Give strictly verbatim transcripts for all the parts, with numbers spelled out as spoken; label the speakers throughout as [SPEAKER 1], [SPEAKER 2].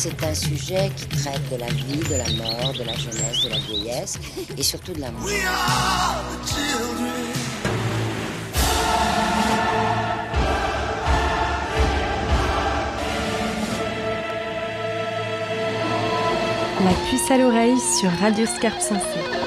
[SPEAKER 1] c'est un sujet qui traite de la vie, de la mort, de la jeunesse, de la vieillesse et surtout de l'amour. We are the children.
[SPEAKER 2] La puce à l'oreille sur Radio Scarpe Sensée.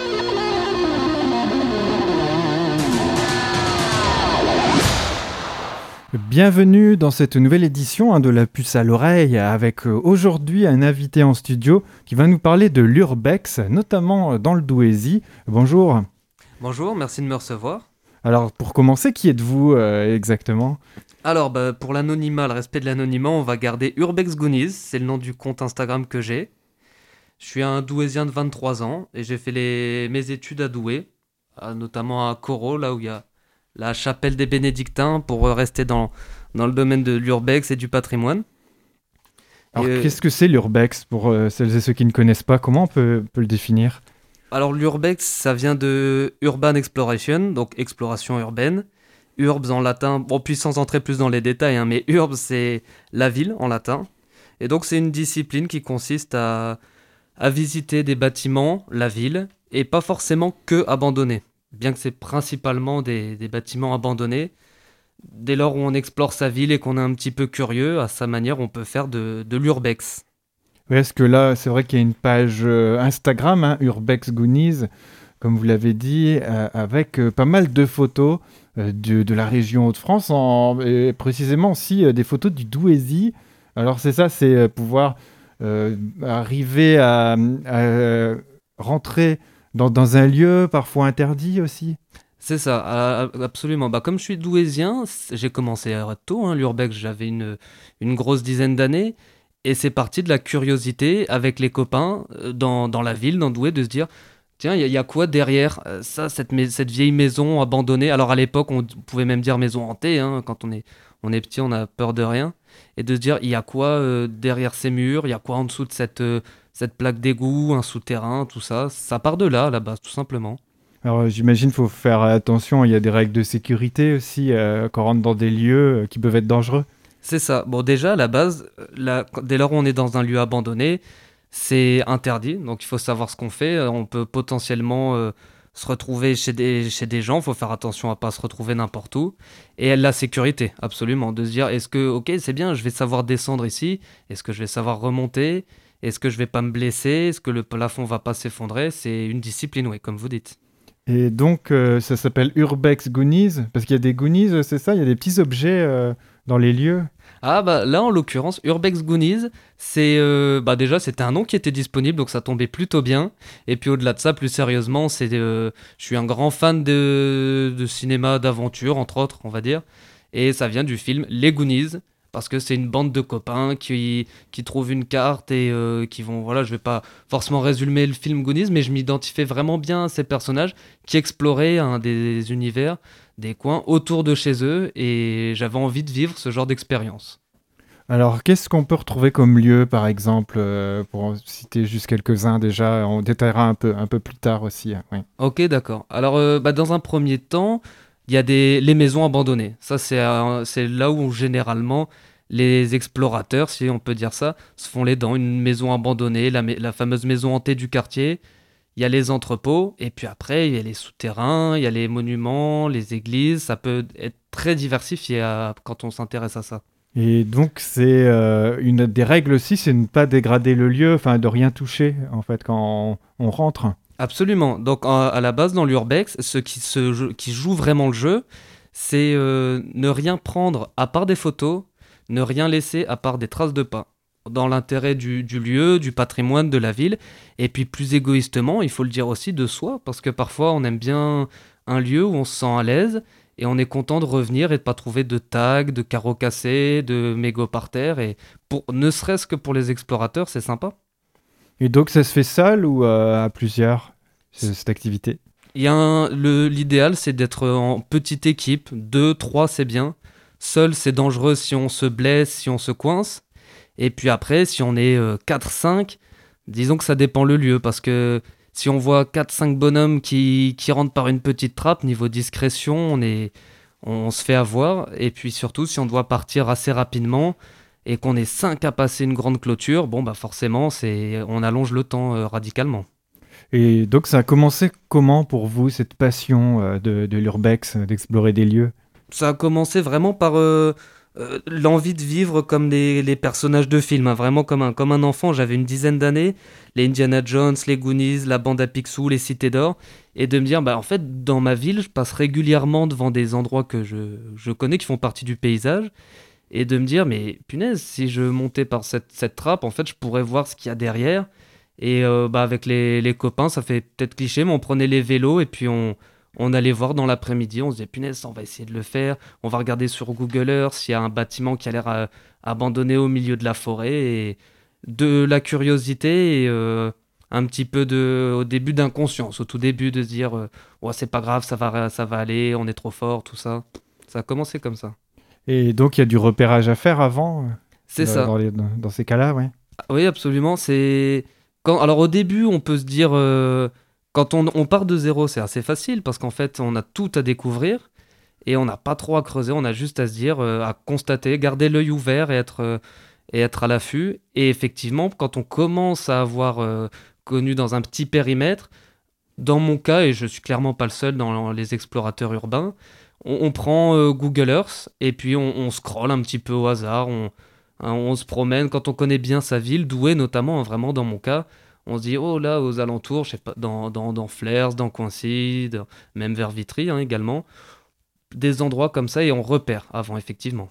[SPEAKER 3] Bienvenue dans cette nouvelle édition hein, de La puce à l'oreille avec euh, aujourd'hui un invité en studio qui va nous parler de l'urbex, notamment dans le Douaisis. Bonjour.
[SPEAKER 4] Bonjour, merci de me recevoir.
[SPEAKER 3] Alors pour commencer, qui êtes-vous euh, exactement ?
[SPEAKER 4] Alors bah, pour l'anonymat, le respect de l'anonymat, on va garder Urbex Goonies, c'est le nom du compte Instagram que j'ai. Je suis un Douaisien de vingt-trois ans et j'ai fait les... mes études à Douai, notamment à Corot, là où il y a la chapelle des Bénédictins, pour rester dans, dans le domaine de l'urbex et du patrimoine.
[SPEAKER 3] Alors
[SPEAKER 4] et,
[SPEAKER 3] qu'est-ce que c'est l'urbex pour euh, celles et ceux qui ne connaissent pas ? Comment on peut, peut le définir ?
[SPEAKER 4] Alors l'urbex, ça vient de urban exploration, donc exploration urbaine. Urbs en latin, bon puis sans entrer plus dans les détails, hein, mais urbs c'est la ville en latin. Et donc c'est une discipline qui consiste à... à visiter des bâtiments, la ville, et pas forcément que abandonnés. Bien que c'est principalement des, des bâtiments abandonnés, dès lors où on explore sa ville et qu'on est un petit peu curieux, à sa manière, on peut faire de, de l'urbex.
[SPEAKER 3] Oui, est-ce que là, c'est vrai qu'il y a une page euh, Instagram, hein, Urbex Goonies, comme vous l'avez dit, euh, avec euh, pas mal de photos euh, de, de la région Hauts-de-France, en, et précisément aussi euh, des photos du Douaisis. Alors c'est ça, c'est euh, pouvoir... Euh, arriver à, à rentrer dans, dans un lieu parfois interdit aussi.
[SPEAKER 4] C'est ça, absolument. Bah, comme je suis douaisien, j'ai commencé tôt, hein, l'urbex, j'avais une, une grosse dizaine d'années, et c'est parti de la curiosité avec les copains dans, dans la ville, dans Douai, de se dire tiens, il y, y a quoi derrière ça, cette, cette vieille maison abandonnée. Alors à l'époque, on pouvait même dire maison hantée, hein, quand on est, on est petit, on a peur de rien. Et de se dire, il y a quoi euh, derrière ces murs, il y a quoi en dessous de cette, euh, cette plaque d'égout, un souterrain, tout ça. Ça part de là, à la base, tout simplement.
[SPEAKER 3] Alors j'imagine qu'il faut faire attention, il y a des règles de sécurité aussi, euh, quand on rentre dans des lieux euh, qui peuvent être dangereux.
[SPEAKER 4] C'est ça. Bon, déjà, à la base, la, dès lors où on est dans un lieu abandonné, c'est interdit. Donc il faut savoir ce qu'on fait. On peut potentiellement... Euh, se retrouver chez des, chez des gens, il faut faire attention à ne pas se retrouver n'importe où. Et la sécurité, absolument, de se dire, est-ce que, ok, c'est bien, je vais savoir descendre ici, est-ce que je vais savoir remonter, est-ce que je ne vais pas me blesser, est-ce que le plafond ne va pas s'effondrer, c'est une discipline, oui, comme vous dites.
[SPEAKER 3] Et donc, euh, ça s'appelle Urbex Goonies, parce qu'il y a des Goonies, c'est ça, il y a des petits objets euh, dans les lieux.
[SPEAKER 4] Ah bah là en l'occurrence Urbex Goonies, c'est euh, bah déjà c'était un nom qui était disponible donc ça tombait plutôt bien. Et puis au-delà de ça, plus sérieusement, c'est euh, je suis un grand fan de, de cinéma d'aventure entre autres, on va dire, et ça vient du film Les Goonies parce que c'est une bande de copains qui qui trouvent une carte et euh, qui vont, voilà, je vais pas forcément résumer le film Goonies, mais je m'identifiais vraiment bien à ces personnages qui exploraient un des univers, des coins autour de chez eux, et j'avais envie de vivre ce genre d'expérience.
[SPEAKER 3] Alors, qu'est-ce qu'on peut retrouver comme lieu, par exemple, euh, pour en citer juste quelques-uns déjà, on détaillera un peu, un peu plus tard aussi. Hein, oui.
[SPEAKER 4] Ok, d'accord. Alors, euh, bah, dans un premier temps, il y a des, les maisons abandonnées. Ça, c'est, euh, c'est là où, généralement, les explorateurs, si on peut dire ça, se font les dents. Une maison abandonnée, la, la fameuse maison hantée du quartier. Il y a les entrepôts, et puis après, il y a les souterrains, il y a les monuments, les églises. Ça peut être très diversifié à, quand on s'intéresse à ça.
[SPEAKER 3] Et donc, c'est euh, une des règles aussi, c'est de ne pas dégrader le lieu, enfin, de rien toucher, en fait, quand on, on rentre.
[SPEAKER 4] Absolument. Donc, à, à la base, dans l'urbex, ceux qui, se, qui jouent vraiment le jeu, c'est euh, ne rien prendre à part des photos, ne rien laisser à part des traces de pas, dans l'intérêt du, du lieu, du patrimoine, de la ville, et puis plus égoïstement, il faut le dire aussi, de soi, parce que parfois on aime bien un lieu où on se sent à l'aise, et on est content de revenir et de ne pas trouver de tags, de carreaux cassés, de mégots par terre, et pour, ne serait-ce que pour les explorateurs, c'est sympa.
[SPEAKER 3] Et donc ça se fait seul ou euh, à plusieurs, cette activité ?
[SPEAKER 4] Il y a un, le, l'idéal, c'est d'être en petite équipe, deux, trois, c'est bien. Seul, c'est dangereux si on se blesse, si on se coince. Et puis après, si on est euh, quatre cinq, disons que ça dépend le lieu, parce que si on voit quatre cinq bonhommes qui, qui rentrent par une petite trappe, niveau discrétion, on, est, on se fait avoir. Et puis surtout, si on doit partir assez rapidement, et qu'on est cinq à passer une grande clôture, bon bah forcément c'est, on allonge le temps euh, radicalement.
[SPEAKER 3] Et donc ça a commencé comment pour vous, cette passion euh, de, de l'urbex, euh, d'explorer des lieux?
[SPEAKER 4] Ça a commencé vraiment par euh, euh, l'envie de vivre comme des, les personnages de films, hein, vraiment comme un, comme un enfant. J'avais une dizaine d'années, les Indiana Jones, les Goonies, la bande à Picsou, les Cités d'Or, et de me dire, bah, en fait, dans ma ville, je passe régulièrement devant des endroits que je, je connais, qui font partie du paysage, et de me dire, mais punaise, si je montais par cette, cette trappe, en fait, je pourrais voir ce qu'il y a derrière. Et euh, bah, avec les, les copains, ça fait peut-être cliché, mais on prenait les vélos, et puis on... On allait voir dans l'après-midi, on se disait punaise, on va essayer de le faire. On va regarder sur Google Earth s'il y a un bâtiment qui a l'air euh, abandonné au milieu de la forêt. Et de la curiosité et euh, un petit peu de, au début d'inconscience, au tout début de se dire euh, ouais, c'est pas grave, ça va, ça va aller, on est trop fort, tout ça. Ça a commencé comme ça.
[SPEAKER 3] Et donc il y a du repérage à faire avant euh,
[SPEAKER 4] C'est
[SPEAKER 3] dans,
[SPEAKER 4] ça.
[SPEAKER 3] Dans, les, dans, dans ces cas-là, ouais.
[SPEAKER 4] Oui, absolument. C'est quand... Alors au début, on peut se dire... Euh... Quand on, on part de zéro, c'est assez facile parce qu'en fait, on a tout à découvrir et on n'a pas trop à creuser. On a juste à se dire, euh, à constater, garder l'œil ouvert et être, euh, et être à l'affût. Et effectivement, quand on commence à avoir euh, connu dans un petit périmètre, dans mon cas, et je suis clairement pas le seul dans les explorateurs urbains, on, on prend euh, Google Earth et puis on, on scrolle un petit peu au hasard. On, hein, on se promène quand on connaît bien sa ville, Douai notamment, hein, vraiment dans mon cas. On se dit, oh là, aux alentours, je sais pas, dans, dans, dans Flers, dans Coincy, dans, même vers Vitry hein, également, des endroits comme ça, et on repère avant, effectivement.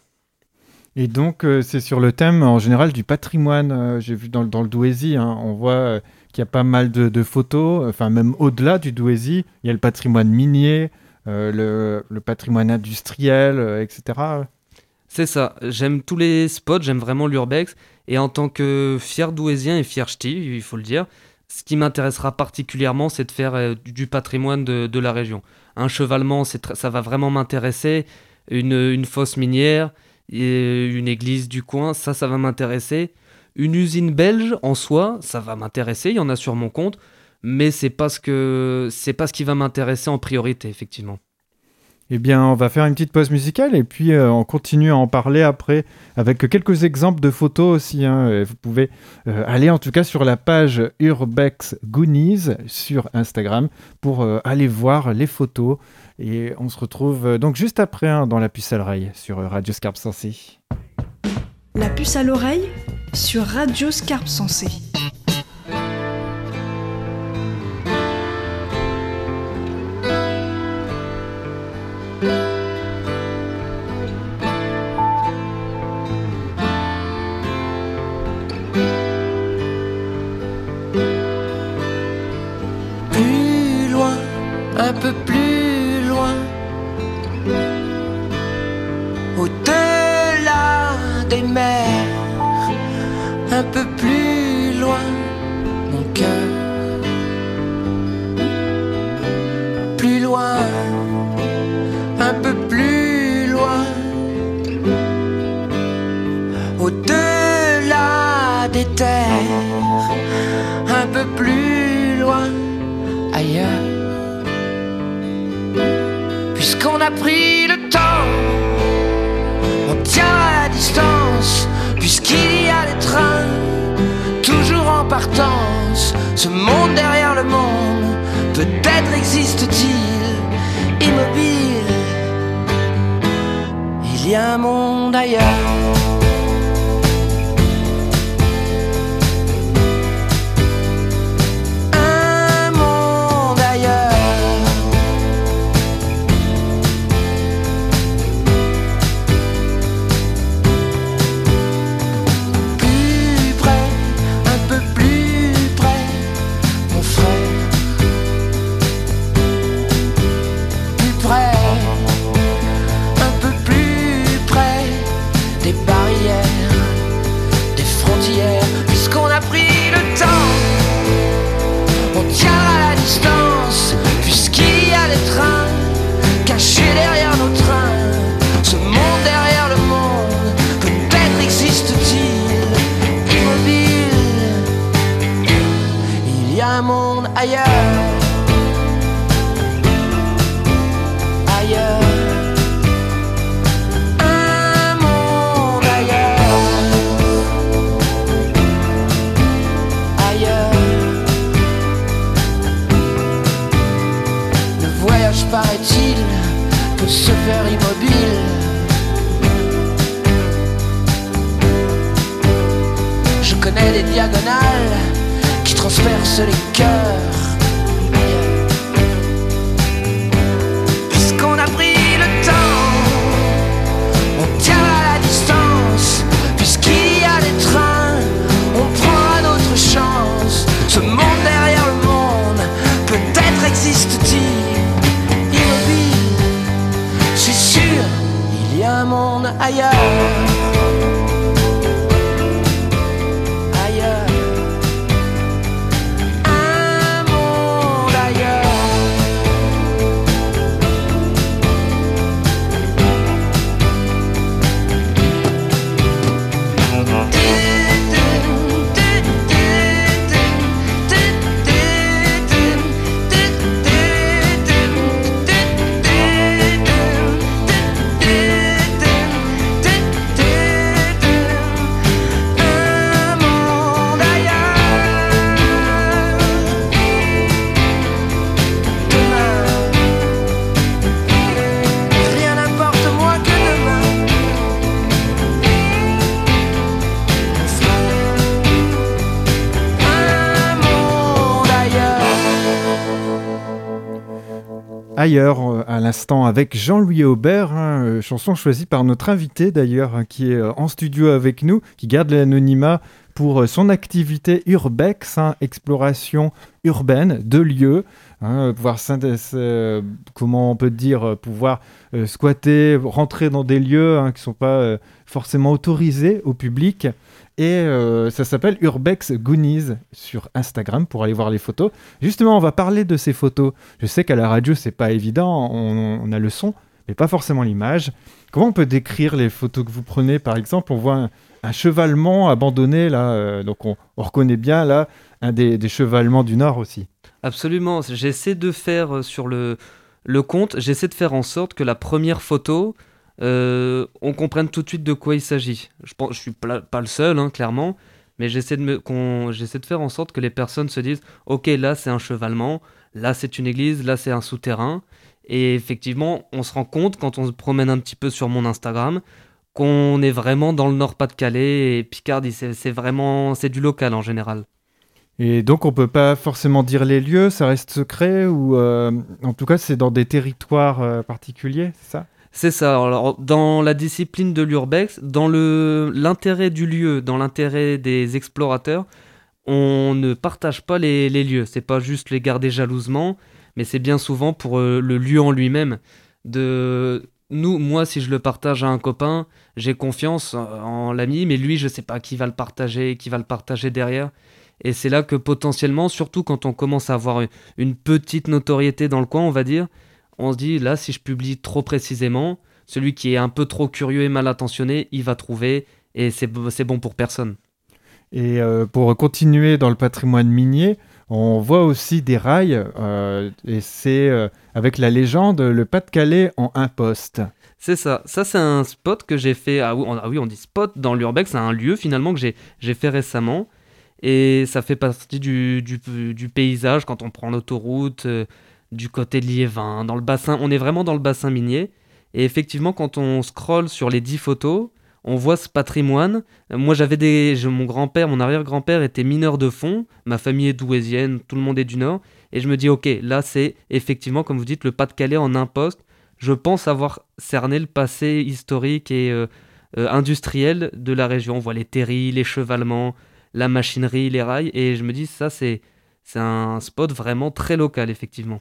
[SPEAKER 3] Et donc, euh, c'est sur le thème, en général, du patrimoine. Euh, j'ai vu dans, dans le Douaisis, hein, on voit euh, qu'il y a pas mal de, de photos, enfin, même au-delà du Douaisis, il y a le patrimoine minier, euh, le, le patrimoine industriel, euh, et cetera.
[SPEAKER 4] C'est ça, j'aime tous les spots, j'aime vraiment l'urbex, et en tant que fier douaisien et fier ch'ti, il faut le dire, ce qui m'intéressera particulièrement, c'est de faire euh, du patrimoine de, de la région. Un chevalement, c'est tr- ça va vraiment m'intéresser, une, une fosse minière, et une église du coin, ça, ça va m'intéresser. Une usine belge, en soi, ça va m'intéresser, il y en a sur mon compte, mais c'est pas ce que, c'est pas ce qui va m'intéresser en priorité, effectivement.
[SPEAKER 3] Eh bien, on va faire une petite pause musicale et puis euh, on continue à en parler après avec quelques exemples de photos aussi. Hein. Vous pouvez euh, aller en tout cas sur la page Urbex Goonies sur Instagram pour euh, aller voir les photos. Et on se retrouve euh, donc juste après hein, dans La Puce à l'oreille sur Radio Scarpe Sensée.
[SPEAKER 2] La Puce à l'oreille sur Radio Scarpe Sensée.
[SPEAKER 5] Plus loin, un peu plus loin, au-delà des mers, un peu plus loin, mon cœur, plus loin, un peu plus loin, au-delà des terres, un peu plus loin, ailleurs. Puisqu'on a pris le temps, on tient à la distance. Puisqu'il y a des trains, toujours en partance. Ce monde derrière le monde, peut-être existe-t-il immobile. Il y a un monde ailleurs. Un monde ailleurs. connais des diagonales qui transpercent les cœurs. Puisqu'on a pris le temps, on tient à la distance. Puisqu'il y a des trains, on prend notre chance. Ce monde derrière le monde, peut-être existe-t-il immobile. C'est sûr, il y a un monde ailleurs.
[SPEAKER 3] Ailleurs, euh, à l'instant, avec Jean-Louis Aubert, hein, euh, chanson choisie par notre invité d'ailleurs, hein, qui est euh, en studio avec nous, qui garde l'anonymat pour euh, son activité Urbex, hein, exploration urbaine de lieux, hein, pouvoir euh, comment on peut dire, euh, pouvoir euh, squatter, rentrer dans des lieux hein, qui ne sont pas euh, forcément autorisés au public. Et euh, ça s'appelle Urbex Goonies sur Instagram pour aller voir les photos. Justement, on va parler de ces photos. Je sais qu'à la radio, c'est pas évident, on, on a le son, mais pas forcément l'image. Comment on peut décrire les photos que vous prenez? Par exemple, on voit un, un chevalement abandonné, là, euh, donc on, on reconnaît bien là un des, des chevalements du Nord aussi.
[SPEAKER 4] Absolument, j'essaie de faire sur le, le compte, j'essaie de faire en sorte que la première photo... Euh, on comprenne tout de suite de quoi il s'agit. Je pense, je suis pla- pas le seul, hein, clairement, mais j'essaie de, me, qu'on, j'essaie de faire en sorte que les personnes se disent « Ok, là c'est un chevalement, là c'est une église, là c'est un souterrain ». Et effectivement, on se rend compte quand on se promène un petit peu sur mon Instagram qu'on est vraiment dans le Nord-Pas-de-Calais et Picardie, c'est, c'est vraiment c'est du local en général.
[SPEAKER 3] Et donc on peut pas forcément dire les lieux, ça reste secret ou euh, en tout cas c'est dans des territoires euh, particuliers, c'est ça ?
[SPEAKER 4] C'est ça. Alors, dans la discipline de l'urbex, dans le, l'intérêt du lieu, dans l'intérêt des explorateurs, on ne partage pas les, les lieux. C'est pas juste les garder jalousement, mais c'est bien souvent pour euh, le lieu en lui-même. De nous, moi, si je le partage à un copain, j'ai confiance en l'ami, mais lui, je sais pas qui va le partager, qui va le partager derrière. Et c'est là que potentiellement, surtout quand on commence à avoir une petite notoriété dans le coin, on va dire, on se dit, là, si je publie trop précisément, celui qui est un peu trop curieux et mal intentionné, il va trouver, et c'est, c'est bon pour personne.
[SPEAKER 3] Et euh, pour continuer dans le patrimoine minier, on voit aussi des rails, euh, et c'est euh, avec la légende, le Pas-de-Calais en un poste.
[SPEAKER 4] C'est ça. Ça, c'est un spot que j'ai fait... Ah oui, on, ah oui, on dit spot dans l'urbex, c'est un lieu, finalement, que j'ai, j'ai fait récemment, et ça fait partie du, du, du paysage, quand on prend l'autoroute... Euh, du côté de Liévin, dans le bassin, on est vraiment dans le bassin minier, et effectivement quand on scrolle sur les dix photos, on voit ce patrimoine. Moi j'avais des, je, mon grand-père, mon arrière-grand-père était mineur de fond, ma famille est douaisienne, tout le monde est du Nord, et je me dis ok, là c'est effectivement comme vous dites le Pas-de-Calais en un poste, je pense avoir cerné le passé historique et euh, euh, industriel de la région, on voit les terris, les chevalements, la machinerie, les rails, et je me dis ça c'est, c'est un spot vraiment très local effectivement.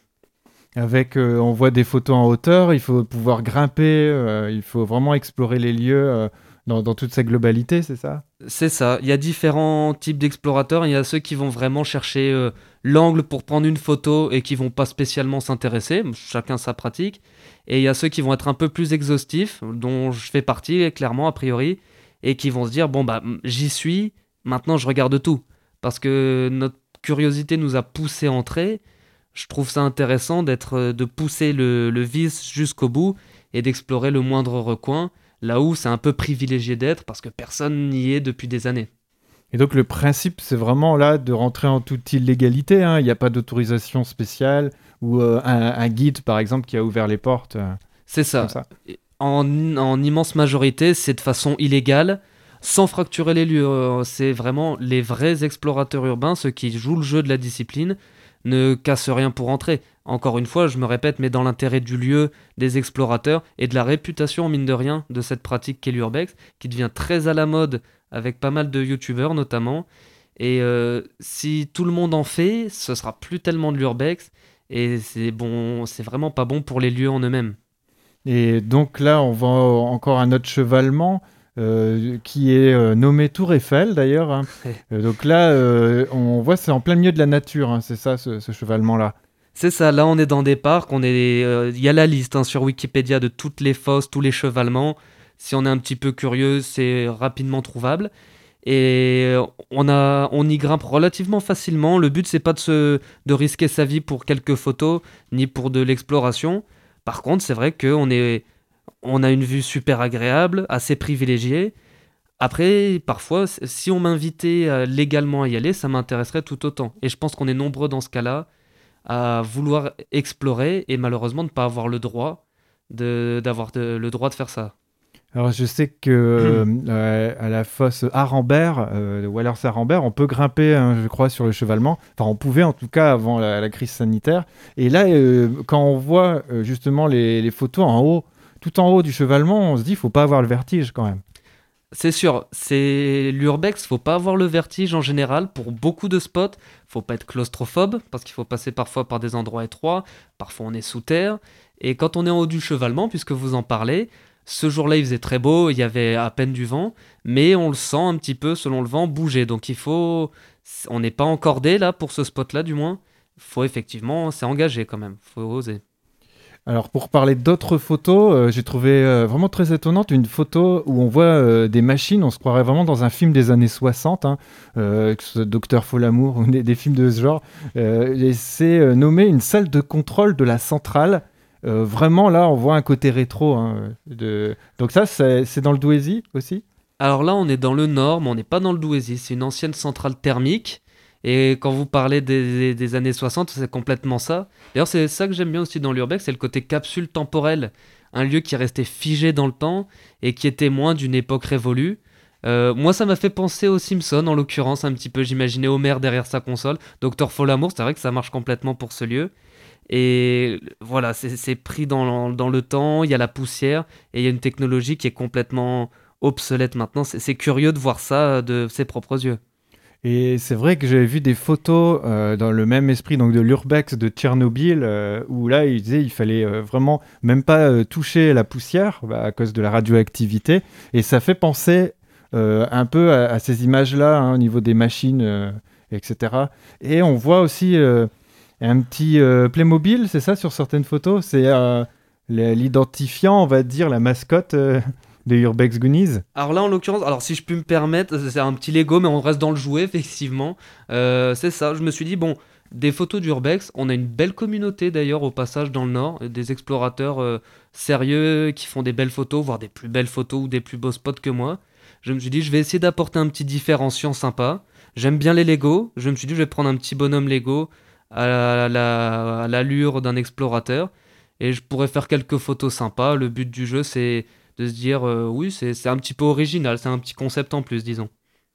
[SPEAKER 3] Avec, euh, on voit des photos en hauteur, il faut pouvoir grimper, euh, il faut vraiment explorer les lieux euh, dans, dans toute sa globalité, c'est ça ?
[SPEAKER 4] C'est ça, il y a différents types d'explorateurs, il y a ceux qui vont vraiment chercher euh, l'angle pour prendre une photo et qui vont pas spécialement s'intéresser, chacun sa pratique, et il y a ceux qui vont être un peu plus exhaustifs, dont je fais partie clairement a priori, et qui vont se dire bon bah j'y suis, maintenant je regarde tout, parce que notre curiosité nous a poussé à entrer. Je trouve ça intéressant d'être, de pousser le, le vice jusqu'au bout et d'explorer le moindre recoin, là où c'est un peu privilégié d'être parce que personne n'y est depuis des années.
[SPEAKER 3] Et donc le principe, c'est vraiment là de rentrer en toute illégalité, hein. Il n'y a pas d'autorisation spéciale ou euh, un, un guide par exemple qui a ouvert les portes. Euh,
[SPEAKER 4] c'est ça.
[SPEAKER 3] Comme ça.
[SPEAKER 4] En, en immense majorité, c'est de façon illégale. sans fracturer les lieux. Euh, c'est vraiment les vrais explorateurs urbains, ceux qui jouent le jeu de la discipline, ne cassent rien pour entrer. Encore une fois, je me répète, mais dans l'intérêt du lieu, des explorateurs et de la réputation, mine de rien, de cette pratique qu'est l'urbex, qui devient très à la mode avec pas mal de youtubeurs notamment. Et euh, si tout le monde en fait, ce sera plus tellement de l'urbex, et c'est bon, c'est vraiment pas bon pour les lieux en eux-mêmes.
[SPEAKER 3] Et donc là, on voit encore un autre chevalement euh, qui est euh, nommé Tour Eiffel d'ailleurs. Hein. Euh, donc là, euh, on voit c'est en plein milieu de la nature, hein, c'est ça ce, ce chevalement-là.
[SPEAKER 4] C'est ça, là on est dans des parcs, il euh, y a la liste hein, sur Wikipédia de toutes les fosses, tous les chevalements. Si on est un petit peu curieux, c'est rapidement trouvable. Et on, a, on y grimpe relativement facilement. Le but, c'est pas de, se, de risquer sa vie pour quelques photos, ni pour de l'exploration. Par contre, c'est vrai qu'on est, on a une vue super agréable, assez privilégiée. Après, parfois, si on m'invitait légalement à y aller, ça m'intéresserait tout autant. Et je pense qu'on est nombreux dans ce cas-là à vouloir explorer et malheureusement ne pas avoir le droit de, d'avoir de, le droit de faire ça.
[SPEAKER 3] Alors je sais que mmh. euh, à la fosse Arambert, euh, Wallers Arambert, on peut grimper, hein, je crois, sur le chevalement. Enfin, on pouvait en tout cas avant la, la crise sanitaire. Et là, euh, quand on voit euh, justement les, les photos en haut, tout en haut du chevalement, on se dit, il faut pas avoir le vertige quand même.
[SPEAKER 4] C'est sûr, c'est l'urbex, faut pas avoir le vertige en général pour beaucoup de spots. Faut pas être claustrophobe parce qu'il faut passer parfois par des endroits étroits. Parfois, on est sous terre. Et quand on est en haut du chevalement, puisque vous en parlez. Ce jour-là, il faisait très beau, il y avait à peine du vent, mais on le sent un petit peu, selon le vent, bouger. Donc il faut... On n'est pas encordé, là, pour ce spot-là, du moins. Il faut effectivement... C'est engagé, quand même. Il faut oser.
[SPEAKER 3] Alors, pour parler d'autres photos, euh, j'ai trouvé euh, vraiment très étonnante une photo où on voit euh, des machines. On se croirait vraiment dans un film des années soixante, hein, euh, que ce soit Docteur Folamour ou des, des films de ce genre. Euh, et c'est euh, nommé une salle de contrôle de la centrale. Euh, vraiment, là, on voit un côté rétro. Hein, de... Donc ça, c'est, c'est dans le Douaisis aussi ?
[SPEAKER 4] Alors là, on est dans le Nord, mais on n'est pas dans le Douaisis. C'est une ancienne centrale thermique. Et quand vous parlez des, des, des années soixante, c'est complètement ça. D'ailleurs, c'est ça que j'aime bien aussi dans l'urbex, c'est le côté capsule temporelle. Un lieu qui est resté figé dans le temps et qui est témoin d'une époque révolue. Euh, moi, ça m'a fait penser aux Simpsons, en l'occurrence, un petit peu. J'imaginais Homer derrière sa console. Docteur Folamour, c'est vrai que ça marche complètement pour ce lieu. Et voilà, c'est, c'est pris dans, dans le temps, il y a la poussière, et il y a une technologie qui est complètement obsolète maintenant. C'est, c'est curieux de voir ça de ses propres yeux.
[SPEAKER 3] Et c'est vrai que j'avais vu des photos euh, dans le même esprit donc de l'urbex de Tchernobyl, euh, où là, il disait qu'il fallait euh, vraiment même pas euh, toucher la poussière bah, à cause de la radioactivité. Et ça fait penser euh, un peu à, à ces images-là, hein, au niveau des machines, euh, et cetera. Et on voit aussi... Euh, un petit euh, Playmobil, c'est ça, sur certaines photos. C'est euh, l'identifiant, on va dire, la mascotte euh, de Urbex Goonies.
[SPEAKER 4] Alors là, en l'occurrence, alors si je puis me permettre, c'est un petit Lego, mais on reste dans le jouet, effectivement. Euh, c'est ça, je me suis dit, bon, des photos d'Urbex, on a une belle communauté d'ailleurs au passage dans le Nord, des explorateurs euh, sérieux qui font des belles photos, voire des plus belles photos ou des plus beaux spots que moi. Je me suis dit, je vais essayer d'apporter un petit différenciant sympa. J'aime bien les Lego, je me suis dit, je vais prendre un petit bonhomme Lego à, la, à, la, à l'allure d'un explorateur et je pourrais faire quelques photos sympas. Le but du jeu, c'est de se dire euh, oui, c'est, c'est un petit peu original, c'est un petit concept en plus, disons.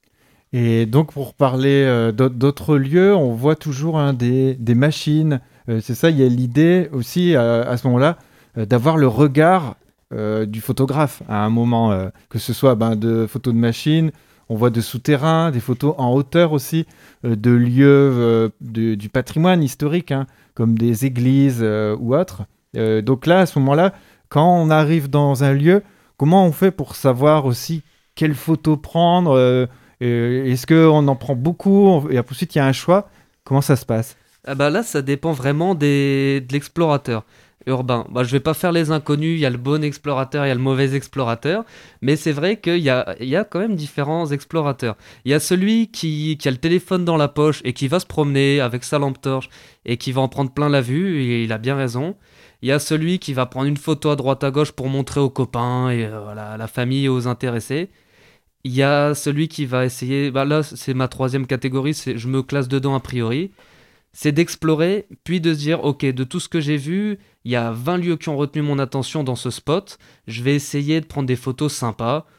[SPEAKER 3] Et donc pour parler euh, d'autres lieux, on voit toujours hein, des, des machines. Euh, c'est ça, il y a l'idée aussi euh, à ce moment-là euh, d'avoir le regard euh, du photographe à un moment, euh, que ce soit ben, de photos de machines. On voit de souterrains, des photos en hauteur aussi, euh, de lieux euh, de, du patrimoine historique, hein, comme des églises euh, ou autres. Euh, donc là, à ce moment-là, quand on arrive dans un lieu, comment on fait pour savoir aussi quelle photo prendre euh, euh, Est-ce qu'on en prend beaucoup et ensuite il y a un choix? Comment ça se passe?
[SPEAKER 4] Ah bah là, ça dépend vraiment des, de l'explorateur urbain. Bah, je vais pas faire les inconnus, il y a le bon explorateur, il y a le mauvais explorateur, mais c'est vrai qu'il y a, il y a quand même différents explorateurs. Il y a celui qui, qui a le téléphone dans la poche et qui va se promener avec sa lampe torche et qui va en prendre plein la vue, et il a bien raison. Il y a celui qui va prendre une photo à droite à gauche pour montrer aux copains et euh, à la famille et aux intéressés. Il y a celui qui va essayer, bah là c'est ma troisième catégorie, c'est, je me classe dedans a priori, c'est d'explorer, puis de se dire, ok, de tout ce que j'ai vu, il y a vingt lieux qui ont retenu mon attention dans ce spot, je vais essayer de prendre des photos sympas,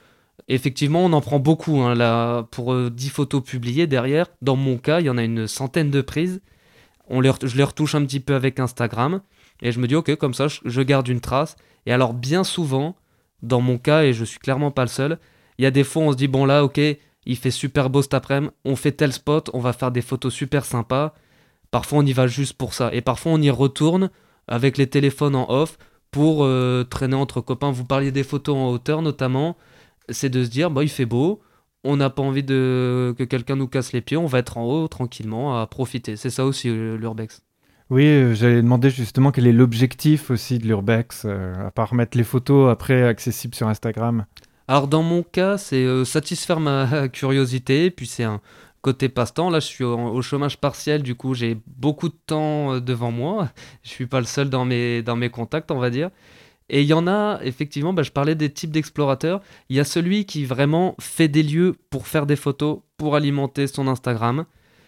[SPEAKER 4] Effectivement, on en prend beaucoup. Hein, là, pour euh, dix photos publiées derrière, dans mon cas, il y en a une centaine de prises. On les ret- je les retouche un petit peu avec Instagram. Et je me dis, ok, comme ça, je, je garde une trace. Et alors, bien souvent, dans mon cas, et je suis clairement pas le seul, il y a des fois, on se dit, bon là, ok, il fait super beau cet après-midi, on fait tel spot, on va faire des photos super sympas. Parfois, on y va juste pour ça. Et parfois, on y retourne avec les téléphones en off pour euh, traîner entre copains. Vous parliez des photos en hauteur, notamment. C'est de se dire, bah, il fait beau, on n'a pas envie de... que quelqu'un nous casse les pieds, on va être en haut tranquillement à profiter. C'est ça aussi euh, l'urbex.
[SPEAKER 3] Oui, euh, j'allais demander justement quel est l'objectif aussi de l'urbex, euh, à part mettre les photos après accessibles sur Instagram.
[SPEAKER 4] Alors dans mon cas, c'est euh, satisfaire ma curiosité, puis c'est un côté passe-temps. Là, je suis au, au chômage partiel, du coup, j'ai beaucoup de temps euh, devant moi. Je suis pas le seul dans mes, dans mes contacts, on va dire. Et il y en a, effectivement, bah, je parlais des types d'explorateurs. Il y a celui qui vraiment fait des lieux pour faire des photos, pour alimenter son Instagram.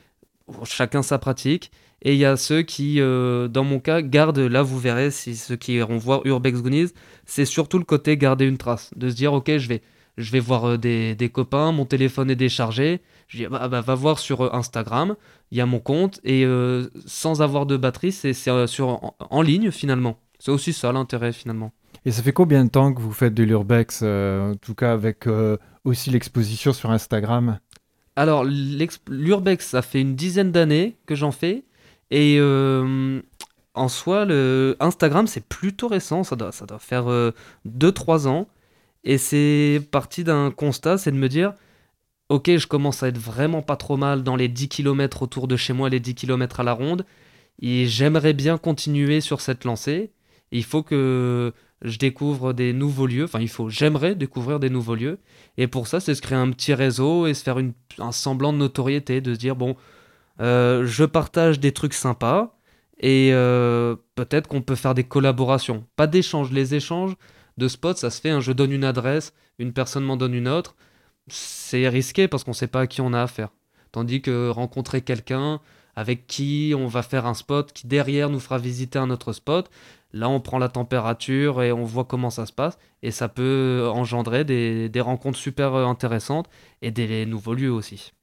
[SPEAKER 4] Chacun sa pratique. Et il y a ceux qui, euh, dans mon cas, gardent, là vous verrez, si ceux qui iront voir Urbex Goonies, c'est surtout le côté garder une trace. De se dire, ok, je vais, je vais voir euh, des, des copains, mon téléphone est déchargé. Je dis, bah, bah, va voir sur euh, Instagram, il y a mon compte. Et euh, sans avoir de batterie, c'est, c'est euh, sur, en, en ligne finalement. C'est aussi ça l'intérêt finalement.
[SPEAKER 3] Et ça fait combien de temps que vous faites de l'urbex, euh, en tout cas avec euh, aussi l'exposition sur Instagram?
[SPEAKER 4] Alors, l'urbex, ça fait une dizaine d'années que j'en fais. Et euh, en soi, le Instagram, c'est plutôt récent. Ça doit, ça doit faire euh, deux trois ans. Et c'est parti d'un constat, c'est de me dire, ok, je commence à être vraiment pas trop mal dans les dix kilomètres autour de chez moi, les dix kilomètres à la ronde. Et j'aimerais bien continuer sur cette lancée. Et il faut que je découvre des nouveaux lieux. Enfin, il faut, j'aimerais découvrir des nouveaux lieux. Et pour ça, c'est se créer un petit réseau et se faire une, un semblant de notoriété, de se dire, bon, euh, je partage des trucs sympas et euh, peut-être qu'on peut faire des collaborations. Pas d'échanges. Les échanges de spots, ça se fait, hein, je donne une adresse, une personne m'en donne une autre. C'est risqué parce qu'on ne sait pas à qui on a affaire. Tandis que rencontrer quelqu'un avec qui on va faire un spot qui derrière nous fera visiter un autre spot, là on prend la température et on voit comment ça se passe et ça peut engendrer des, des rencontres super intéressantes et des nouveaux lieux aussi.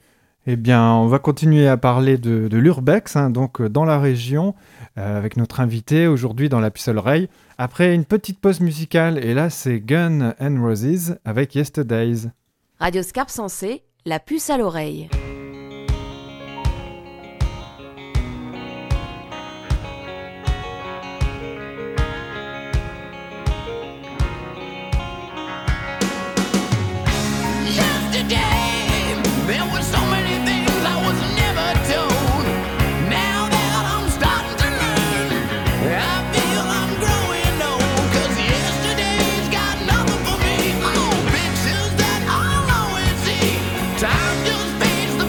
[SPEAKER 3] Eh bien, on va continuer à parler de, de l'urbex, hein, donc euh, dans la région, euh, avec notre invité aujourd'hui dans la puce à l'oreille. Après une petite pause musicale, et là c'est Guns N' Roses avec Yesterdays.
[SPEAKER 6] Radio Scarpe Sensée, la puce à l'oreille.
[SPEAKER 5] Time just fades the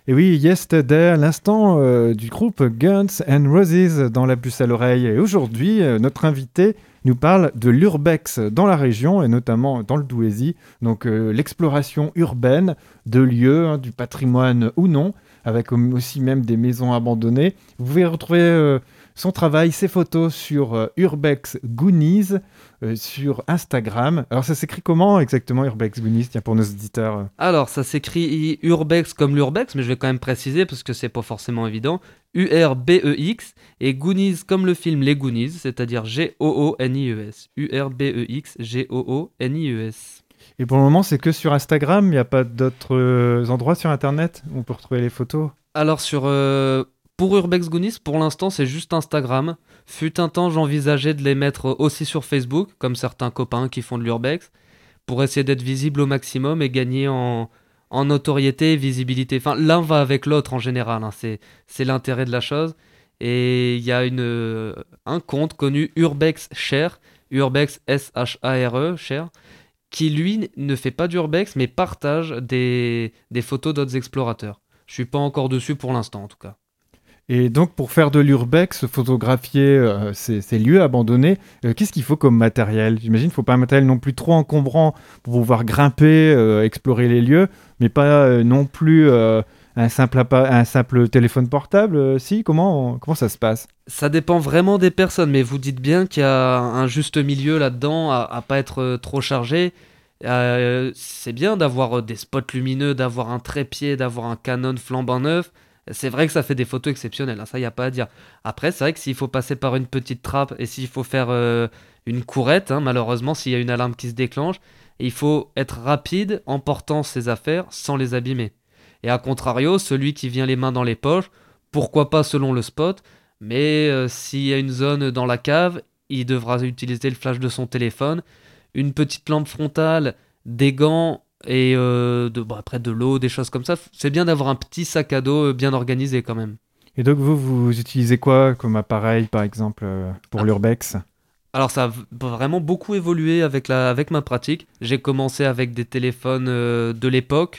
[SPEAKER 3] Et oui, Yesterday, à l'instant euh, du groupe Guns N' Roses dans la puce à l'oreille. Et aujourd'hui, euh, notre invité nous parle de l'urbex dans la région et notamment dans le Douaisis. Donc euh, l'exploration urbaine de lieux, hein, du patrimoine ou non, avec aussi même des maisons abandonnées. Vous pouvez retrouver euh, son travail, ses photos sur euh, Urbex Goonies euh, sur Instagram. Alors ça s'écrit comment exactement Urbex Goonies, tiens, pour nos auditeurs?
[SPEAKER 4] Alors ça s'écrit Urbex comme l'Urbex, mais je vais quand même préciser parce que c'est pas forcément évident. U R B E X et Goonies comme le film Les Goonies, c'est-à-dire G O O N I E S. U R B E X G O O N I E S.
[SPEAKER 3] Et pour le moment, c'est que sur Instagram, il n'y a pas d'autres euh, endroits sur Internet où on peut retrouver les photos?
[SPEAKER 4] Alors sur... Euh... Pour Urbex Goonies, pour l'instant, c'est juste Instagram. Fut un temps, j'envisageais de les mettre aussi sur Facebook, comme certains copains qui font de l'Urbex, pour essayer d'être visible au maximum et gagner en, en notoriété et visibilité. Enfin, l'un va avec l'autre en général, hein. c'est, c'est l'intérêt de la chose. Et il y a une, un compte connu, Urbex Share, Urbex S H A R E, Share, qui lui ne fait pas d'Urbex, mais partage des, des photos d'autres explorateurs. Je suis pas encore dessus pour l'instant, en tout cas.
[SPEAKER 3] Et donc, pour faire de l'urbex, photographier euh, ces, ces lieux abandonnés, euh, qu'est-ce qu'il faut comme matériel? J'imagine qu'il ne faut pas un matériel non plus trop encombrant pour pouvoir grimper, euh, explorer les lieux, mais pas euh, non plus euh, un, simple appa- un simple téléphone portable. Euh, si, comment, comment ça se passe?
[SPEAKER 4] Ça dépend vraiment des personnes, mais vous dites bien qu'il y a un juste milieu là-dedans, à ne pas être euh, trop chargé. Euh, c'est bien d'avoir euh, des spots lumineux, d'avoir un trépied, d'avoir un Canon flambant neuf. C'est vrai que ça fait des photos exceptionnelles, hein, ça, il n'y a pas à dire. Après, c'est vrai que s'il faut passer par une petite trappe et s'il faut faire euh, une courette, hein, malheureusement, s'il y a une alarme qui se déclenche, il faut être rapide en portant ses affaires sans les abîmer. Et à contrario, celui qui vient les mains dans les poches, pourquoi pas selon le spot, mais euh, s'il y a une zone dans la cave, il devra utiliser le flash de son téléphone, une petite lampe frontale, des gants... et euh, de, bon, après de l'eau, des choses comme ça. C'est bien d'avoir un petit sac à dos bien organisé quand même.
[SPEAKER 3] Et donc vous, vous utilisez quoi comme appareil, par exemple, euh, pour ah. l'urbex?
[SPEAKER 4] Alors ça a vraiment beaucoup évolué avec, la, avec ma pratique. J'ai commencé avec des téléphones euh, de l'époque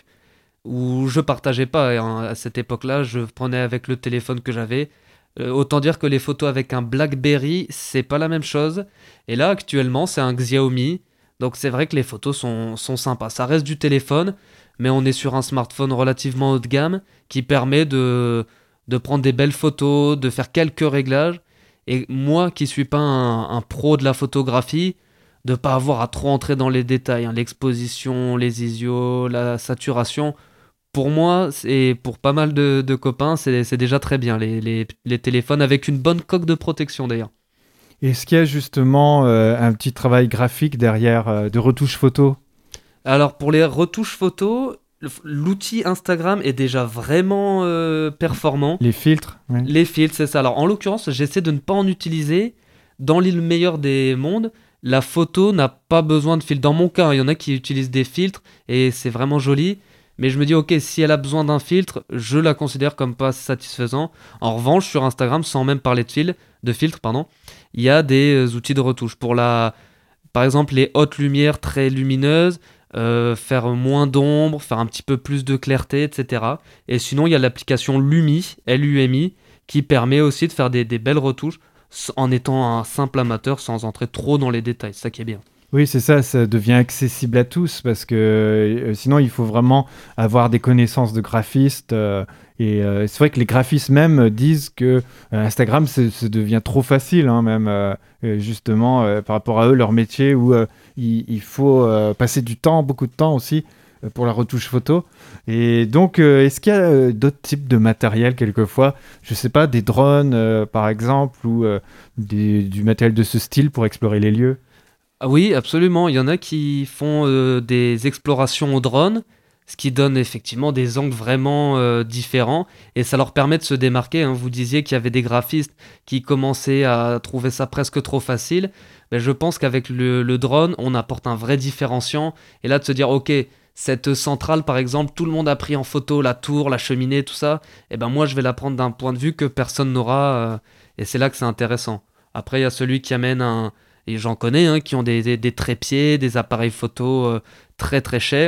[SPEAKER 4] où je partageais pas. Hein. À cette époque-là, je prenais avec le téléphone que j'avais. Euh, autant dire que les photos avec un BlackBerry, c'est pas la même chose. Et là, actuellement, c'est un Xiaomi. Donc c'est vrai que les photos sont, sont sympas. Ça reste du téléphone, mais on est sur un smartphone relativement haut de gamme qui permet de, de prendre des belles photos, de faire quelques réglages. Et moi qui suis pas un, un pro de la photographie, de pas avoir à trop entrer dans les détails, hein, l'exposition, les isios, la saturation. Pour moi, et pour pas mal de, de copains, c'est, c'est déjà très bien, les, les, les téléphones avec une bonne coque de protection d'ailleurs.
[SPEAKER 3] Est-ce qu'il y a justement euh, un petit travail graphique derrière, euh, de retouche photo?
[SPEAKER 4] Alors pour les retouches photos, l'outil Instagram est déjà vraiment euh, performant.
[SPEAKER 3] Les filtres, oui.
[SPEAKER 4] Les filtres, c'est ça. Alors en l'occurrence, j'essaie de ne pas en utiliser. Dans l'île meilleure des mondes, la photo n'a pas besoin de filtre. Dans mon cas, il y en a qui utilisent des filtres et c'est vraiment joli. Mais je me dis, ok, si elle a besoin d'un filtre, je la considère comme pas satisfaisant. En revanche, sur Instagram, sans même parler de, fil, de filtre, pardon, il y a des outils de retouche. Pour la, par exemple, les hautes lumières très lumineuses, euh, faire moins d'ombre, faire un petit peu plus de clarté, et cetera. Et sinon, il y a l'application Lumi, L U M I, qui permet aussi de faire des, des belles retouches en étant un simple amateur sans entrer trop dans les détails. C'est ça qui est bien.
[SPEAKER 3] Oui, c'est ça, ça devient accessible à tous parce que euh, sinon il faut vraiment avoir des connaissances de graphistes euh, et euh, c'est vrai que les graphistes même disent que euh, Instagram ça devient trop facile hein, même euh, justement euh, par rapport à eux, leur métier où euh, il, il faut euh, passer du temps, beaucoup de temps aussi euh, pour la retouche photo. Et donc euh, est-ce qu'il y a euh, d'autres types de matériel quelquefois, je sais pas, des drones euh, par exemple ou euh, des, du matériel de ce style pour explorer les lieux?
[SPEAKER 4] Ah oui, absolument. Il y en a qui font euh, des explorations au drone, ce qui donne effectivement des angles vraiment euh, différents et ça leur permet de se démarquer. Hein. Vous disiez qu'il y avait des graphistes qui commençaient à trouver ça presque trop facile. Ben, je pense qu'avec le, le drone, on apporte un vrai différenciant. Et là, de se dire, ok, cette centrale, par exemple, tout le monde a pris en photo la tour, la cheminée, tout ça. Et ben moi, je vais la prendre d'un point de vue que personne n'aura. Euh, et c'est là que c'est intéressant. Après, il y a celui qui amène un... Et j'en connais hein, qui ont des, des, des trépieds, des appareils photo euh, très très chers.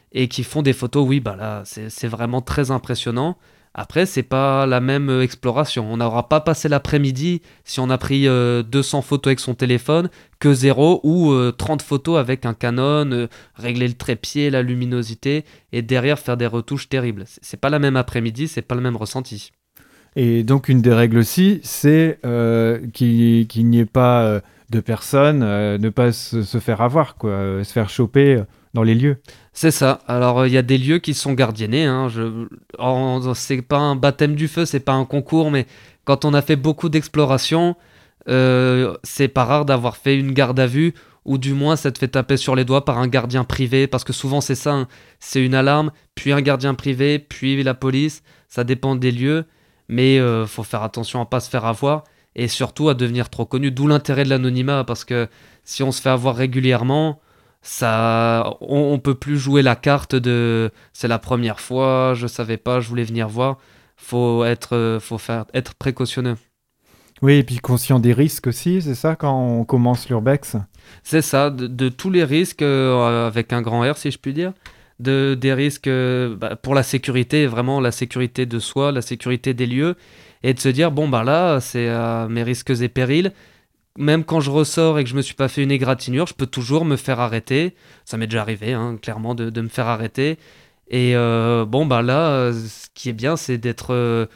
[SPEAKER 4] et qui font des photos, oui, bah là, c'est, c'est vraiment très impressionnant. Après, c'est pas la même euh, exploration. On n'aura pas passé l'après-midi si on a pris euh, deux cents photos avec son téléphone que zéro ou euh, trente photos avec un Canon, euh, régler le trépied, la luminosité et derrière faire des retouches terribles. C'est, c'est pas la même après-midi, c'est pas le même ressenti.
[SPEAKER 3] Et donc, une des règles aussi, c'est euh, qu'il, qu'il n'y ait pas euh, de personnes, euh, ne pas se, se faire avoir, quoi, euh, se faire choper dans les lieux.
[SPEAKER 4] C'est ça. Alors, il y a des lieux qui sont gardiennés. Hein. Je... En... C'est pas un baptême du feu, c'est pas un concours, mais quand on a fait beaucoup d'exploration, euh, c'est pas rare d'avoir fait une garde à vue, ou du moins ça te fait taper sur les doigts par un gardien privé, parce que souvent c'est ça, hein. C'est une alarme, puis un gardien privé, puis la police. Ça dépend des lieux, mais euh, faut faire attention à pas se faire avoir, et surtout à devenir trop connu. D'où l'intérêt de l'anonymat, parce que si on se fait avoir régulièrement... Ça, on, on peut plus jouer la carte de c'est la première fois, je savais pas, je voulais venir voir. Faut être, faut faire, être précautionneux.
[SPEAKER 3] Oui, et puis conscient des risques aussi, c'est ça, quand on commence l'urbex?
[SPEAKER 4] C'est ça, de, de tous les risques, euh, avec un grand R si je puis dire, de, des risques euh, bah, pour la sécurité, vraiment la sécurité de soi, la sécurité des lieux, et de se dire, bon bah là, c'est euh, mes risques et périls. Même quand je ressors et que je me suis pas fait une égratignure, je peux toujours me faire arrêter. Ça m'est déjà arrivé, hein, clairement, de, de me faire arrêter. Et euh, bon, bah là, ce qui est bien, c'est d'être... Euh,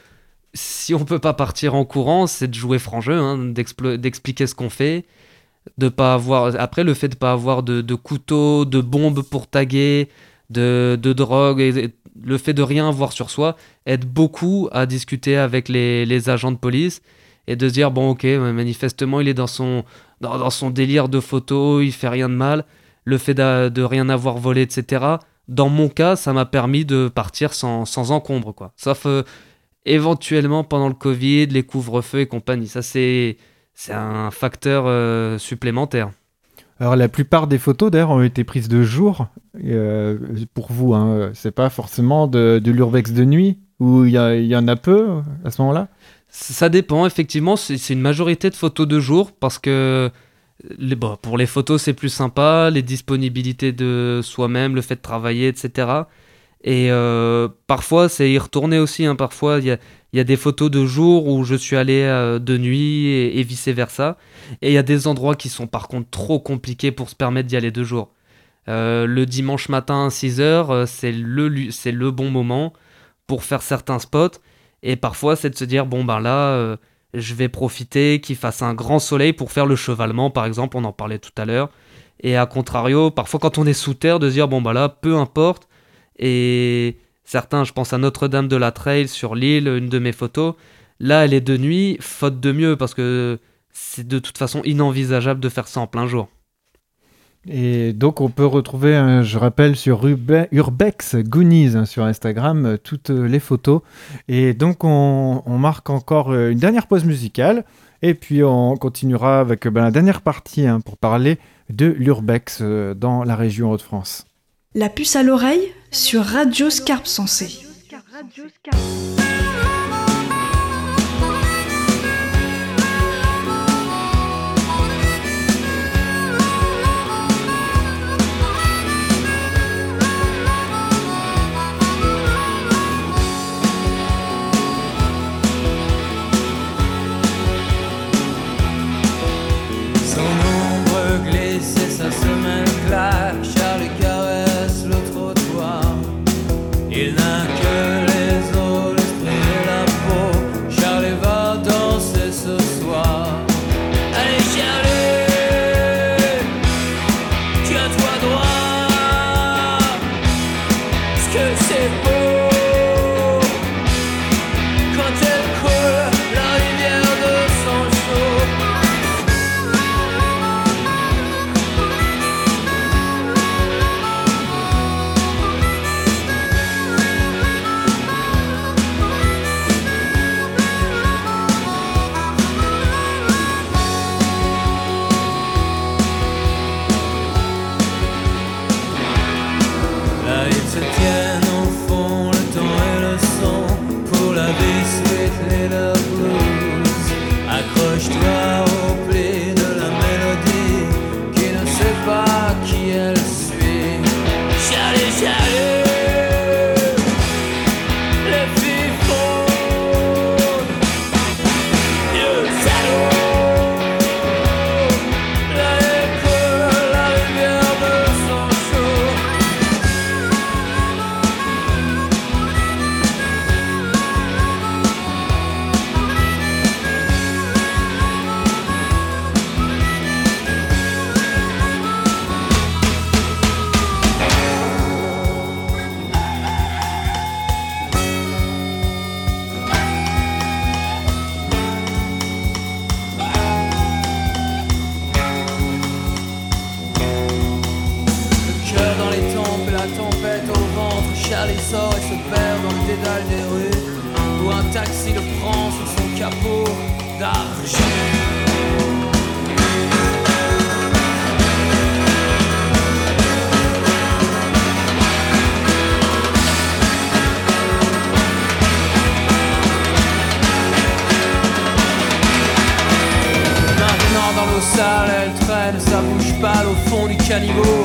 [SPEAKER 4] si on peut pas partir en courant, c'est de jouer franc jeu, hein, d'explo- d'expliquer ce qu'on fait. De pas avoir... Après, le fait de pas avoir de, de couteau, de bombes pour taguer, de, de drogue, et, et le fait de rien avoir sur soi aide beaucoup à discuter avec les, les agents de police. Et de se dire, bon ok, manifestement il est dans son, dans, dans son délire de photo, il fait rien de mal, le fait de, de rien avoir volé, et cetera. Dans mon cas, ça m'a permis de partir sans, sans encombre, quoi. Sauf euh, éventuellement pendant le Covid, les couvre-feux et compagnie. Ça c'est, c'est un facteur euh, supplémentaire.
[SPEAKER 3] Alors la plupart des photos d'ailleurs ont été prises de jour, euh, pour vous, hein. C'est pas forcément de, de l'urbex de nuit, où il y, y en a peu à ce moment-là?
[SPEAKER 4] Ça dépend, effectivement, c'est, c'est une majorité de photos de jour, parce que les, bon, pour les photos c'est plus sympa, les disponibilités de soi-même, le fait de travailler, et cetera. Et euh, parfois c'est y retourner aussi, hein. Parfois il y a, y a des photos de jour où je suis allé euh, de nuit et, et vice-versa. Et il y a des endroits qui sont par contre trop compliqués pour se permettre d'y aller de jour. Euh, le dimanche matin à six heures, euh, c'est, le, c'est le bon moment pour faire certains spots. Et parfois, c'est de se dire, bon ben là, euh, je vais profiter qu'il fasse un grand soleil pour faire le chevalement, par exemple, on en parlait tout à l'heure. Et à contrario, parfois quand on est sous terre, de se dire, bon ben là, peu importe. Et certains, je pense à Notre-Dame de la Trail sur l'île, une de mes photos. Là, elle est de nuit, faute de mieux, parce que c'est de toute façon inenvisageable de faire ça en plein jour.
[SPEAKER 3] Et donc on peut retrouver, hein, je rappelle, sur Urbe- Urbex Goonies, hein, sur Instagram, euh, toutes euh, les photos. Et donc on, on marque encore euh, une dernière pause musicale, et puis on continuera avec euh, ben, la dernière partie, hein, pour parler de l'Urbex euh, dans la région Hauts-de-France.
[SPEAKER 2] La puce à l'oreille sur Radio Scarpe Sensée.
[SPEAKER 7] Sa semelle claque, Charlie caresse le trottoir. Il n'a que les os, les il sort et se perd dans le dédale des rues, où un taxi le prend sous son capot d'argent. Dans l'eau sale, elle traîne sa bouche pâle au fond du caniveau.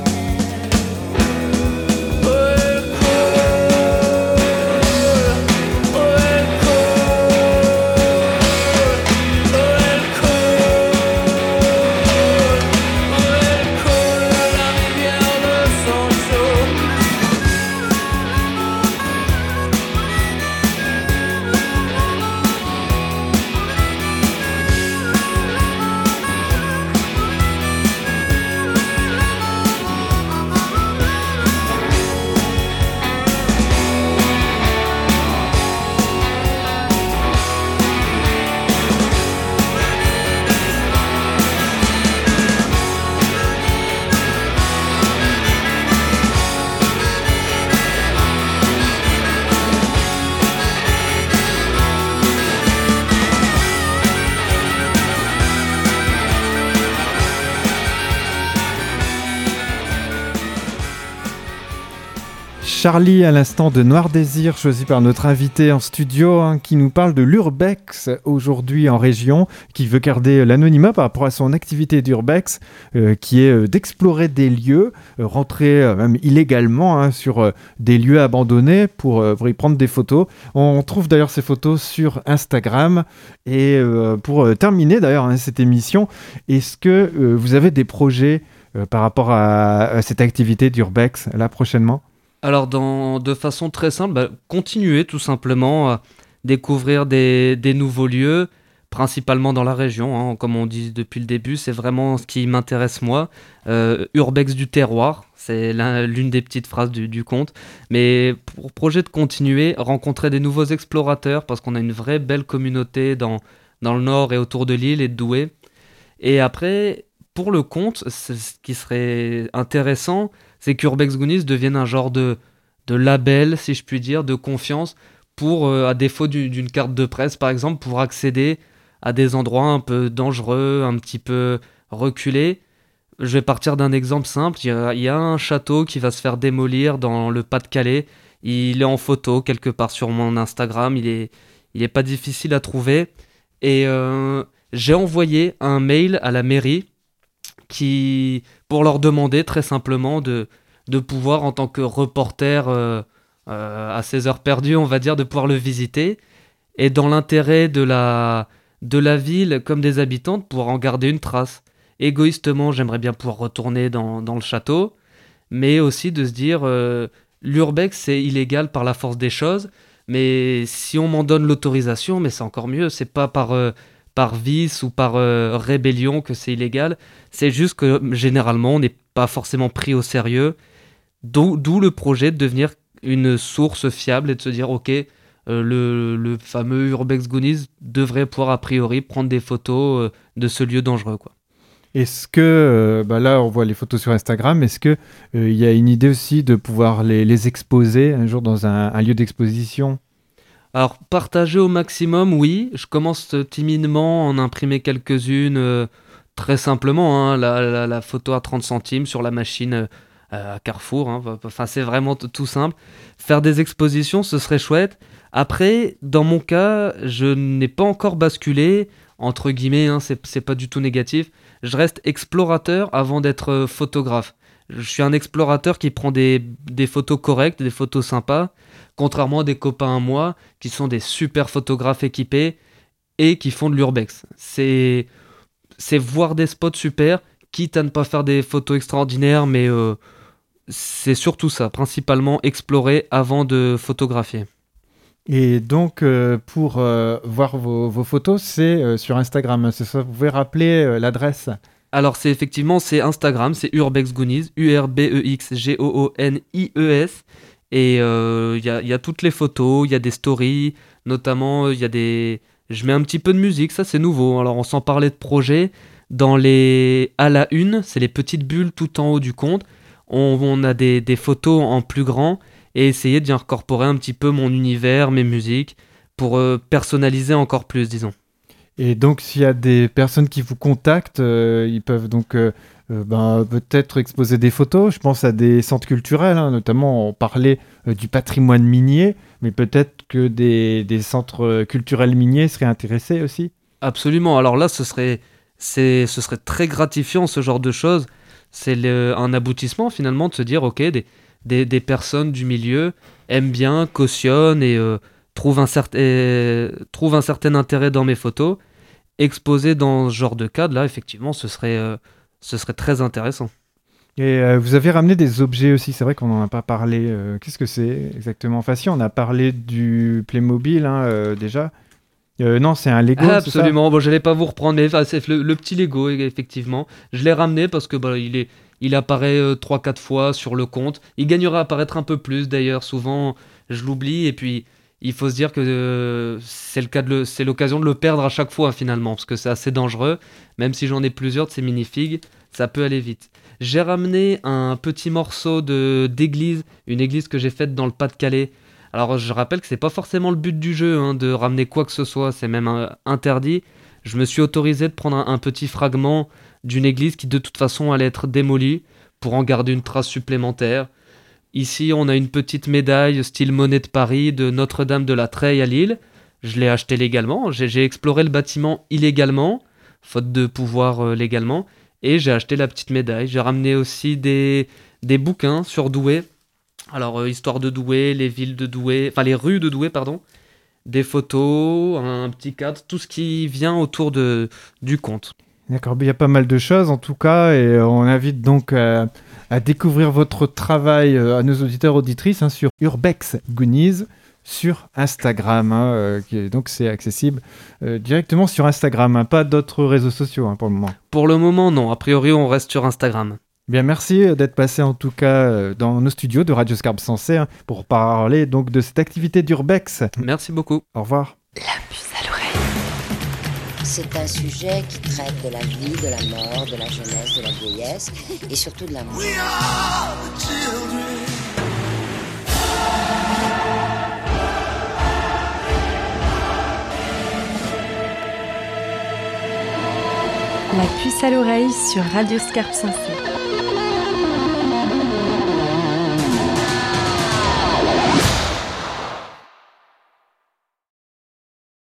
[SPEAKER 3] Charlie, à l'instant de Noir Désir, choisi par notre invité en studio, hein, qui nous parle de l'Urbex aujourd'hui en région, qui veut garder l'anonymat par rapport à son activité d'Urbex, euh, qui est euh, d'explorer des lieux, euh, rentrer euh, même illégalement hein, sur euh, des lieux abandonnés pour, euh, pour y prendre des photos. On trouve d'ailleurs ces photos sur Instagram. Et euh, pour euh, terminer d'ailleurs hein, cette émission, est-ce que euh, vous avez des projets euh, par rapport à, à cette activité d'Urbex là prochainement ?
[SPEAKER 4] Alors, dans, de façon très simple, bah, continuer tout simplement à découvrir des, des nouveaux lieux, principalement dans la région, hein, comme on dit depuis le début, c'est vraiment ce qui m'intéresse moi. Euh, Urbex du terroir, c'est l'une des petites phrases du, du conte. Mais pour projet de continuer, rencontrer des nouveaux explorateurs, parce qu'on a une vraie belle communauté dans, dans le nord et autour de l'île et de Douai. Et après, pour le conte, ce qui serait intéressant, c'est qu'Urbex Goonies devienne un genre de, de label, si je puis dire, de confiance, pour, euh, à défaut d'une, d'une carte de presse, par exemple, pour accéder à des endroits un peu dangereux, un petit peu reculés. Je vais partir d'un exemple simple. Il y a, il y a un château qui va se faire démolir dans le Pas-de-Calais. Il est en photo quelque part sur mon Instagram. Il est, il est pas difficile à trouver. Et euh, j'ai envoyé un mail à la mairie qui, pour leur demander très simplement de, de pouvoir, en tant que reporter euh, euh, à ses heures perdues, on va dire, de pouvoir le visiter. Et dans l'intérêt de la, de la ville comme des habitants, de pouvoir en garder une trace. Égoïstement, j'aimerais bien pouvoir retourner dans, dans le château, mais aussi de se dire, euh, l'Urbex, c'est illégal par la force des choses, mais si on m'en donne l'autorisation, mais c'est encore mieux, c'est pas par... Euh, par vice ou par euh, rébellion que c'est illégal, c'est juste que généralement on n'est pas forcément pris au sérieux, d'où, d'où le projet de devenir une source fiable et de se dire ok, euh, le, le fameux Urbex Goonies devrait pouvoir a priori prendre des photos euh, de ce lieu dangereux, quoi.
[SPEAKER 3] Est-ce que, euh, bah là on voit les photos sur Instagram, est-ce qu'il euh, y a une idée aussi de pouvoir les, les exposer un jour dans un, un lieu d'exposition ?
[SPEAKER 4] Alors, partager au maximum, oui. Je commence timidement à en imprimer quelques-unes, euh, très simplement. Hein, la, la, la photo à trente centimes sur la machine euh, à Carrefour. Hein, enfin, c'est vraiment t- tout simple. Faire des expositions, ce serait chouette. Après, dans mon cas, je n'ai pas encore basculé, entre guillemets, hein, c'est, c'est pas du tout négatif. Je reste explorateur avant d'être photographe. Je suis un explorateur qui prend des, des photos correctes, des photos sympas, contrairement à des copains à moi qui sont des super photographes équipés et qui font de l'urbex. C'est, c'est voir des spots super, quitte à ne pas faire des photos extraordinaires, mais euh, c'est surtout ça, principalement explorer avant de photographier.
[SPEAKER 3] Et donc, euh, pour euh, voir vos, vos photos, c'est euh, sur Instagram, c'est ça ? Vous pouvez rappeler euh, l'adresse ?
[SPEAKER 4] Alors, c'est effectivement, c'est Instagram, c'est Urbex Goonies, U R B E X G O O N I E S. Et il euh, y, y a toutes les photos, il y a des stories, notamment, il y a des... Je mets un petit peu de musique, ça c'est nouveau. Alors, on s'en parlait de projet. Dans les... À la une, c'est les petites bulles tout en haut du compte. On, on a des, des photos en plus grand. et essayer d'y incorporer un petit peu mon univers, mes musiques, pour euh, personnaliser encore plus, disons.
[SPEAKER 3] Et donc, s'il y a des personnes qui vous contactent, euh, ils peuvent donc euh, euh, ben, peut-être exposer des photos. Je pense à des centres culturels, hein, notamment on parlait euh, du patrimoine minier, mais peut-être que des, des centres culturels miniers seraient intéressés aussi.
[SPEAKER 4] Absolument. Alors là, ce serait, c'est, ce serait très gratifiant, ce genre de choses. C'est le, un aboutissement, finalement, de se dire, OK, des, des, des personnes du milieu aiment bien, cautionnent et euh, trouvent, un certain, et, trouvent un certain intérêt dans mes photos. Exposer dans ce genre de cadre-là, effectivement, ce serait, euh, ce serait très intéressant.
[SPEAKER 3] Et euh, vous avez ramené des objets aussi, c'est vrai qu'on n'en a pas parlé. Euh, qu'est-ce que c'est exactement? Enfin si, on a parlé du Playmobil hein, euh, déjà. Euh, non, c'est un Lego,
[SPEAKER 4] ah,
[SPEAKER 3] c'est ça?
[SPEAKER 4] Absolument, bon, je n'allais pas vous reprendre, mais enfin, c'est le, le petit Lego, effectivement. Je l'ai ramené parce que bah, il, est, il apparaît euh, trois quatre fois sur le compte. Il gagnerait à apparaître un peu plus d'ailleurs, souvent je l'oublie. Et puis il faut se dire que euh, c'est, le cas de le, c'est l'occasion de le perdre à chaque fois finalement, parce que c'est assez dangereux. Même si j'en ai plusieurs de ces minifigs, ça peut aller vite. J'ai ramené un petit morceau de, d'église, une église que j'ai faite dans le Pas-de-Calais. Alors je rappelle que c'est pas forcément le but du jeu hein, de ramener quoi que ce soit, c'est même euh, interdit. Je me suis autorisé de prendre un, un petit fragment d'une église qui de toute façon allait être démolie pour en garder une trace supplémentaire. Ici on a une petite médaille style monnaie de Paris de Notre-Dame de la Treille à Lille. Je l'ai acheté légalement, j'ai, j'ai exploré le bâtiment illégalement, faute de pouvoir euh, légalement, et j'ai acheté la petite médaille. J'ai ramené aussi des, des bouquins sur Douai. Alors, euh, histoire de Douai, les villes de Douai, enfin les rues de Douai, pardon, des photos, un petit cadre, tout ce qui vient autour de, du conte.
[SPEAKER 3] D'accord, il y a pas mal de choses en tout cas, et on invite donc à, à découvrir votre travail euh, à nos auditeurs auditrices hein, sur Urbex Goonies sur Instagram. Hein, euh, qui est, donc c'est accessible euh, directement sur Instagram, hein, pas d'autres réseaux sociaux hein, pour le moment.
[SPEAKER 4] Pour le moment, non. A priori, on reste sur Instagram.
[SPEAKER 3] Bien, merci d'être passé en tout cas dans nos studios de Radio Scarpe Sensée hein, pour parler donc de cette activité d'Urbex.
[SPEAKER 4] Merci beaucoup.
[SPEAKER 3] Au revoir.
[SPEAKER 6] La puce à l'oreille.
[SPEAKER 1] C'est un sujet qui traite de la vie, de la mort, de la jeunesse, de la vieillesse et surtout de l'amour.
[SPEAKER 5] We are the children.
[SPEAKER 2] La puce à l'oreille sur Radio Scarpe Sensée.